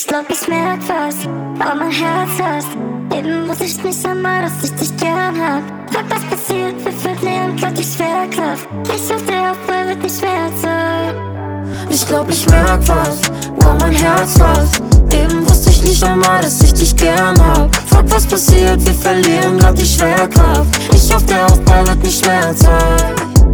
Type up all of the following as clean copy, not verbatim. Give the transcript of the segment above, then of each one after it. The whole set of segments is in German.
Ich glaub, ich merk was, weil mein Herz hast. Eben wusste ich nicht einmal, dass ich dich gern hab. Frag, was passiert, wir verlieren grad die Schwerkraft. Ich auf der Aufbau wird nicht mehr sein. Ich glaub, ich merk was, wow, mein Herz rast. Eben wusste ich nicht einmal, dass ich dich gern hab. Frag, was passiert, wir verlieren grad die Schwerkraft. Ich auf der Aufbau wird nicht mehr sein.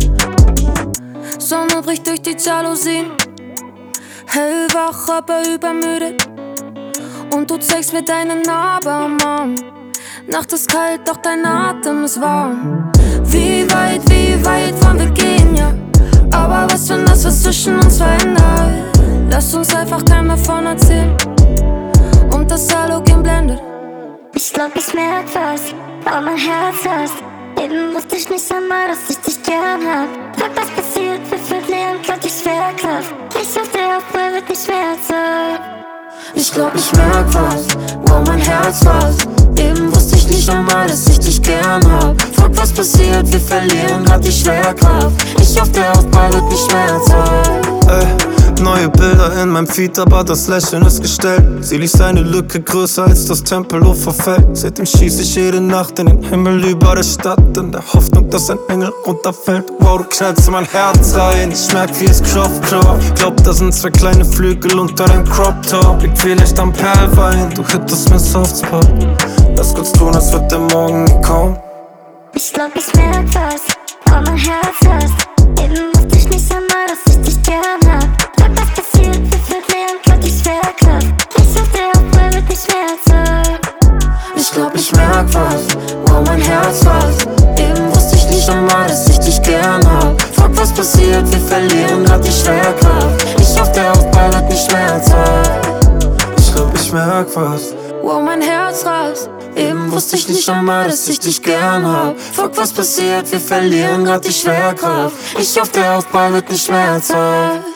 Sonne bricht durch die Jalousien, hellwach, aber übermüdet. Und du zeigst mir deine Narbe am Arm. Nacht ist kalt, doch dein Atem ist warm. Wie weit wollen wir gehen, ja? Aber was, wenn das was zwischen uns verändert? Lass uns einfach keinem davon erzählen und das Halogen blendet. Ich glaub, ich merk was, weil mein Herz hast. Eben wusste ich nicht einmal, dass ich dich gern hab. Frag, was passiert, wir verlieren grad die Schwerkraft. Ich auf der Aufbau wird nicht mehr sein. Ich glaub, ich merk was, wow, mein Herz rast. Eben wusste ich nicht einmal, dass ich dich gern hab. Frag, was passiert, wir verlieren grad die Schwerkraft. Ich auf der Aufbau wird nicht mehr sein. Neue Bilder in meinem Feed, aber das Lächeln ist gestellt. Sie liest eine Lücke größer als das Tempelhof verfällt. Seitdem schieß ich jede Nacht in den Himmel über der Stadt, in der Hoffnung, dass ein Engel runterfällt. Wow, du knallst in mein Herz rein, ich merk, wie es klopft. Glaub, da sind zwei kleine Flügel unter deinem Crop Top. Liegt vielleicht am Perlwein, du hittest mir Softspot. Lass kurz tun, als wird der Morgen nie kommen. Ich glaub, ich merk was, weil mein Herz hast. Eben wusste ich nicht einmal, dass ich dich gern hab. Frag, was passiert, wir verlieren grad die Schwerkraft. Ich auf der Aufbau wird nicht mehr sein. Ich glaub, ich merk was, wow, mein Herz rast. Eben wusste ich nicht einmal, dass ich dich gern hab. Frag, was passiert, wir verlieren grad die Schwerkraft. Ich auf der Aufbau wird nicht mehr sein. Ich glaub, ich merk was, wow, mein Herz rast. Eben wusste ich nicht einmal, dass ich dich gern hab. Frag, was passiert, wir verlieren grad die Schwerkraft. Ich auf der Aufbau wird nicht mehr sein.